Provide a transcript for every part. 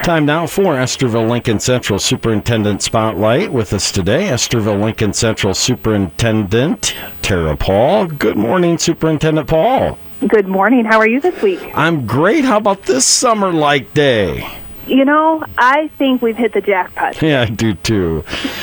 Time now for Estherville Lincoln Central Superintendent Spotlight. With us today, Estherville Lincoln Central Superintendent Tara Paul. Good morning, Superintendent Paul. Good morning. How are you this week? I'm great. How about this summer-like day? You know, I think we've hit the jackpot. Yeah, I do too.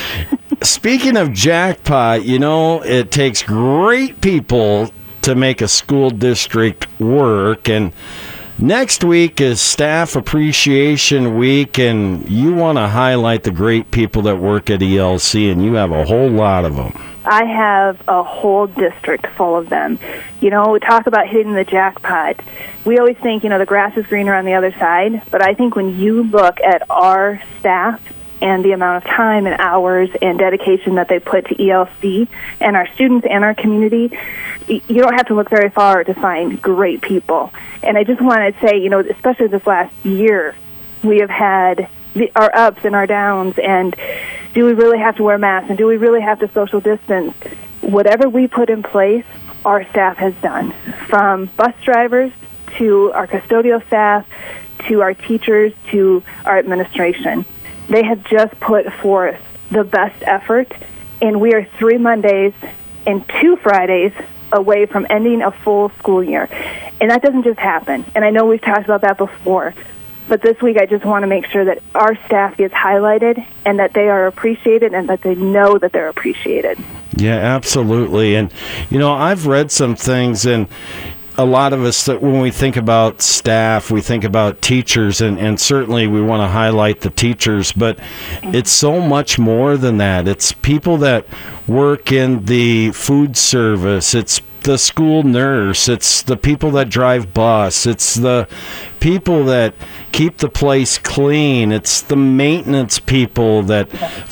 Speaking of jackpot, you know, it takes great people to make a school district work, and next week is Staff Appreciation Week, and you want to highlight the great people that work at ELC, and you have a whole lot of them. I have a whole district full of them. You know, we talk about hitting the jackpot. We always think, you know, the grass is greener on the other side, but I think when you look at our staff and the amount of time and hours and dedication that they put to ELC and our students and our community, you don't have to look very far to find great people. And I just want to say, you know, especially this last year, we have had our ups and our downs, and do we really have to wear masks, and do we really have to social distance? Whatever we put in place, our staff has done, from bus drivers to our custodial staff to our teachers to our administration. They have just put forth the best effort, and we are 3 Mondays and 2 Fridays away from ending a full school year. And that doesn't just happen. And I know we've talked about that before, but this week I just want to make sure that our staff gets highlighted and that they are appreciated and that they know that they're appreciated. Yeah, absolutely. And, you know, I've read some things, and a lot of us, that when we think about staff, we think about teachers, and certainly we want to highlight the teachers, but it's so much more than that. It's people that work in the food service. It's the school nurse. It's the people that drive bus. It's the people that keep the place clean. It's the maintenance people that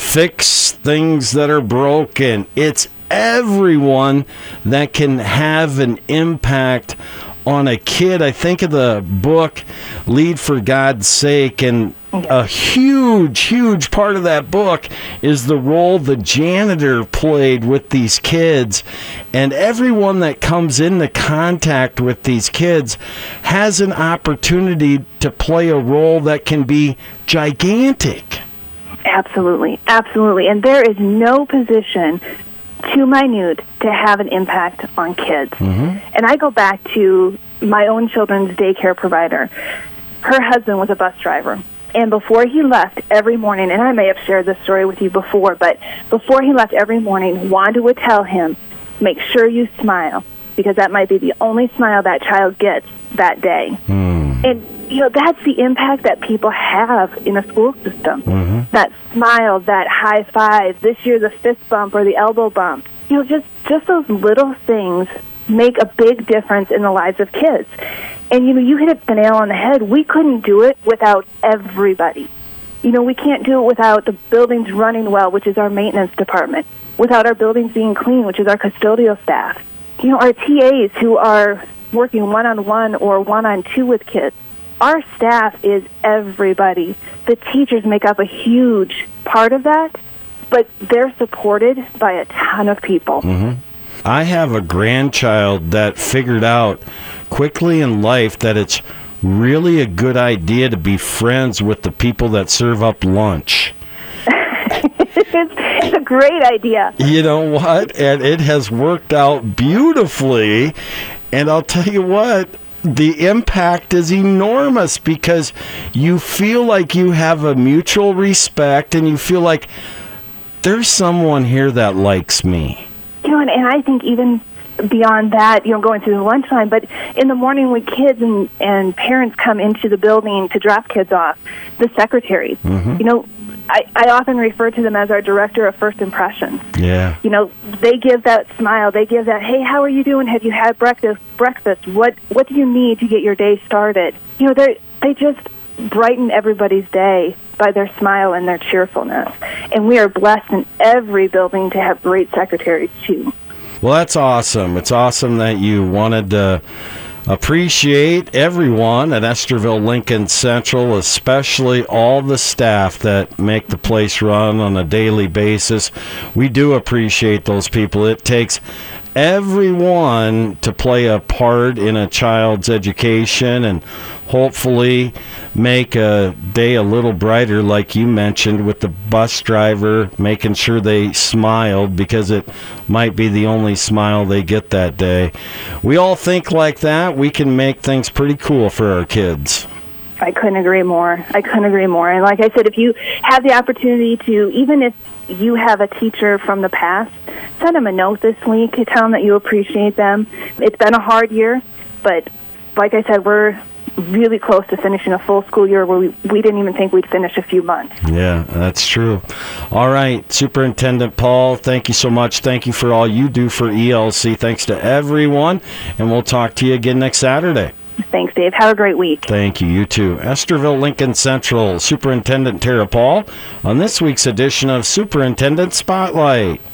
fix things that are broken. It's everyone that can have an impact on a kid. I think of the book Lead for God's Sake, and a huge part of that book is the role the janitor played with these kids. And everyone that comes into contact with these kids has an opportunity to play a role that can be gigantic. Absolutely. And there is no position too minute to have an impact on kids. Mm-hmm. And I go back to my own children's daycare provider. Her husband was a bus driver. And before he left every morning, and I may have shared this story with you before, but before he left every morning, Wanda would tell him, make sure you smile, because that might be the only smile that child gets that day. And, you know, that's the impact that people have in a school system. Mm-hmm. That smile, that high five, this year the fist bump or the elbow bump. You know, just those little things make a big difference in the lives of kids. And, you know, you hit the nail on the head. We couldn't do it without everybody. You know, we can't do it without the buildings running well, which is our maintenance department, without our buildings being clean, which is our custodial staff. You know, our TAs who are working one-on-one or one-on-two with kids. Our staff is everybody. The teachers make up a huge part of that, but they're supported by a ton of people. Mm-hmm. I have a grandchild that figured out quickly in life that it's really a good idea to be friends with the people that serve up lunch. It's a great idea. You know what? And it has worked out beautifully. And I'll tell you what, the impact is enormous, because you feel like you have a mutual respect, and you feel like there's someone here that likes me. You know, and I think even beyond that, you know, going through the lunchtime, but in the morning when kids and parents come into the building to drop kids off, the secretaries, you know, I often refer to them as our director of first impressions. Yeah. You know, they give that smile. They give that, hey, how are you doing? Have you had breakfast? What do you need to get your day started? You know, they just brighten everybody's day by their smile and their cheerfulness. And we are blessed in every building to have great secretaries, too. Well, that's awesome. It's awesome that you wanted to appreciate everyone at Estherville Lincoln Central, especially all the staff that make the place run on a daily basis. We do appreciate those people. It takes everyone to play a part in a child's education, and hopefully make a day a little brighter, like you mentioned, with the bus driver making sure they smiled, because it might be the only smile they get that day. We all think like that. We can make things pretty cool for our kids. I couldn't agree more. And like I said, if you have the opportunity to, even if you have a teacher from the past, send them a note this week. Tell them that you appreciate them. It's been a hard year, but like I said, we're really close to finishing a full school year where we didn't even think we'd finish a few months. Yeah, that's true. All right, Superintendent Paul, thank you so much. Thank you for all you do for ELC. Thanks to everyone, and we'll talk to you again next Saturday. Thanks, Dave. Have a great week. Thank you. You too. Estherville Lincoln Central Superintendent Tara Paul on this week's edition of Superintendent Spotlight.